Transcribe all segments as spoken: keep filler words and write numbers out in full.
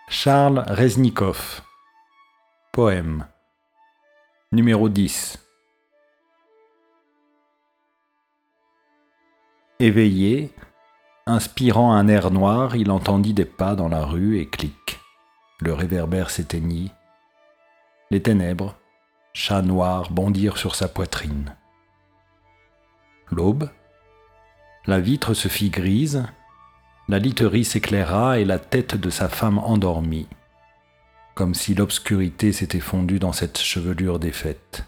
Charles Reznikoff. Poème. Numéro dix. Éveillé, inspirant un air noir, il entendit des pas dans la rue et clic. Le réverbère s'éteignit. Les ténèbres, chats noirs, bondirent sur sa poitrine. L'aube, la vitre se fit grise, la literie s'éclaira et la tête de sa femme endormie, comme si l'obscurité s'était fondue dans cette chevelure défaite.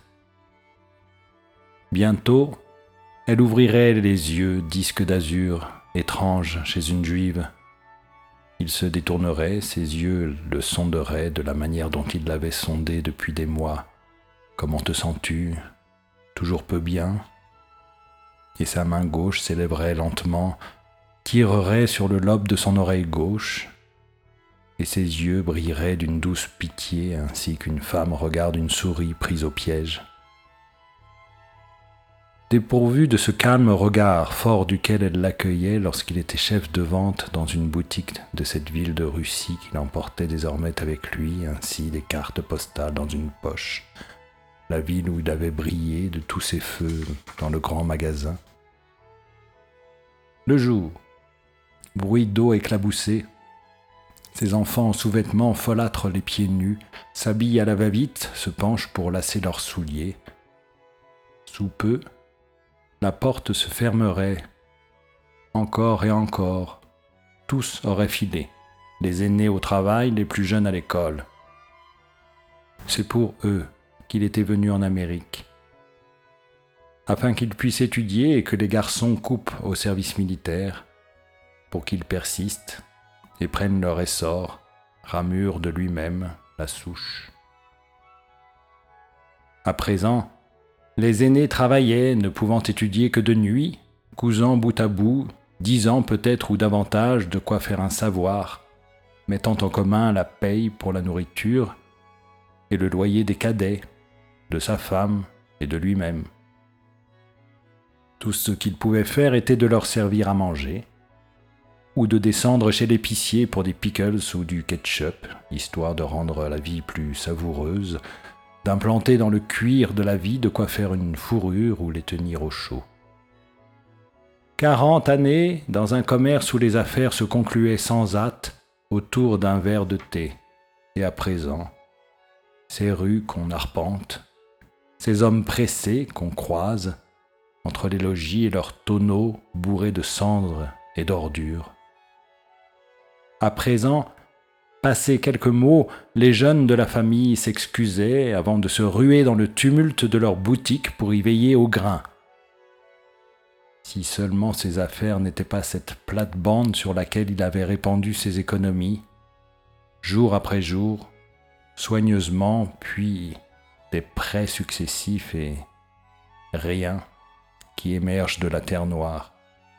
Bientôt, elle ouvrirait les yeux, disque d'azur, étrange chez une juive. Il se détournerait, ses yeux le sonderaient de la manière dont il l'avait sondé depuis des mois. « Comment te sens-tu ? Toujours peu bien ?» Et sa main gauche s'élèverait lentement, tirerait sur le lobe de son oreille gauche, et ses yeux brilleraient d'une douce pitié, ainsi qu'une femme regarde une souris prise au piège. Dépourvu de ce calme regard fort duquel elle l'accueillait lorsqu'il était chef de vente dans une boutique de cette ville de Russie qu'il emportait désormais avec lui, ainsi les cartes postales dans une poche, la ville où il avait brillé de tous ses feux dans le grand magasin. Le jour, bruit d'eau éclaboussée, ses enfants en sous-vêtements folâtrent les pieds nus, s'habillent à la va-vite, se penchent pour lasser leurs souliers. Sous peu, la porte se fermerait, encore et encore, tous auraient filé, les aînés au travail, les plus jeunes à l'école. C'est pour eux qu'il était venu en Amérique, afin qu'ils puissent étudier et que les garçons coupent au service militaire, pour qu'ils persistent et prennent leur essor, ramure de lui-même la souche. À présent, les aînés travaillaient, ne pouvant étudier que de nuit, cousant bout à bout, dix ans peut-être ou davantage de quoi faire un savoir, mettant en commun la paye pour la nourriture et le loyer des cadets, de sa femme et de lui-même. Tout ce qu'ils pouvaient faire était de leur servir à manger, ou de descendre chez l'épicier pour des pickles ou du ketchup, histoire de rendre la vie plus savoureuse, d'implanter dans le cuir de la vie de quoi faire une fourrure ou les tenir au chaud. Quarante années dans un commerce où les affaires se concluaient sans hâte autour d'un verre de thé, et à présent, ces rues qu'on arpente, ces hommes pressés qu'on croise, entre les logis et leurs tonneaux bourrés de cendres et d'ordures. À présent, passés quelques mots, les jeunes de la famille s'excusaient avant de se ruer dans le tumulte de leur boutique pour y veiller au grain. Si seulement ses affaires n'étaient pas cette plate-bande sur laquelle il avait répandu ses économies, jour après jour, soigneusement, puis des prêts successifs et rien qui émerge de la terre noire.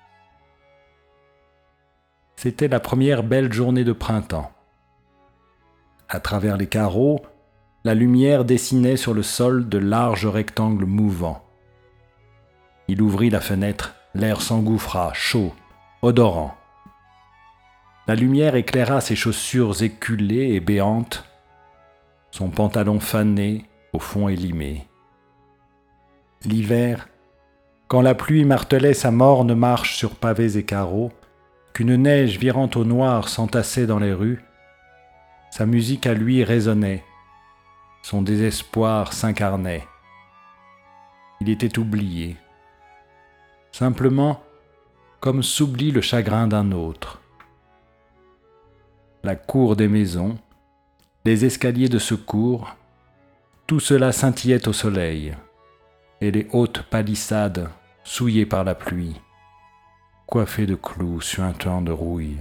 C'était la première belle journée de printemps. À travers les carreaux, la lumière dessinait sur le sol de larges rectangles mouvants. Il ouvrit la fenêtre, l'air s'engouffra, chaud, odorant. La lumière éclaira ses chaussures éculées et béantes, son pantalon fané, au fond élimé. L'hiver, quand la pluie martelait sa morne marche sur pavés et carreaux, qu'une neige virant au noir s'entassait dans les rues, sa musique à lui résonnait, son désespoir s'incarnait. Il était oublié, simplement comme s'oublie le chagrin d'un autre. La cour des maisons, les escaliers de secours, tout cela scintillait au soleil, et les hautes palissades souillées par la pluie, coiffées de clous suintant de rouille.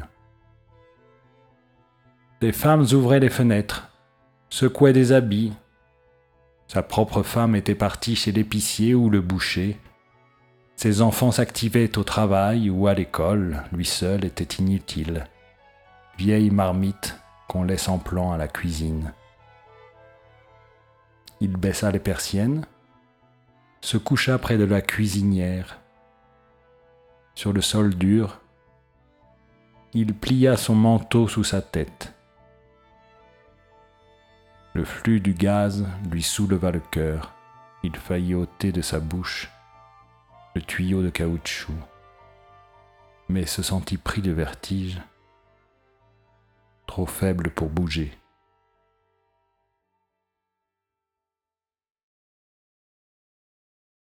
Des femmes ouvraient les fenêtres, secouaient des habits. Sa propre femme était partie chez l'épicier ou le boucher. Ses enfants s'activaient au travail ou à l'école, lui seul était inutile. Vieille marmite qu'on laisse en plan à la cuisine. Il baissa les persiennes, se coucha près de la cuisinière. Sur le sol dur, il plia son manteau sous sa tête. Le flux du gaz lui souleva le cœur. Il faillit ôter de sa bouche le tuyau de caoutchouc, mais se sentit pris de vertige, trop faible pour bouger.